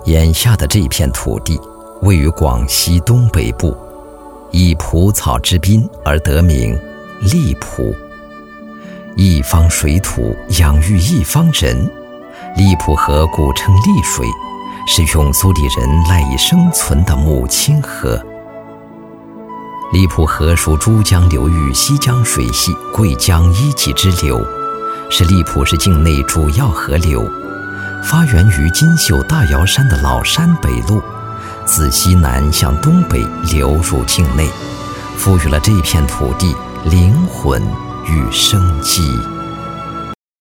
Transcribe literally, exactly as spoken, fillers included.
眼下的这片土地位于广西东北部，以蒲草之滨而得名荔浦。一方水土养育一方人，荔浦河古称丽水，是永苏里人赖以生存的母亲河。荔浦河属珠江流域西江水系贵江一级支流，是荔浦市境内主要河流，发源于金秀大瑶山的老山北路，自西南向东北流入境内，赋予了这片土地灵魂与生机。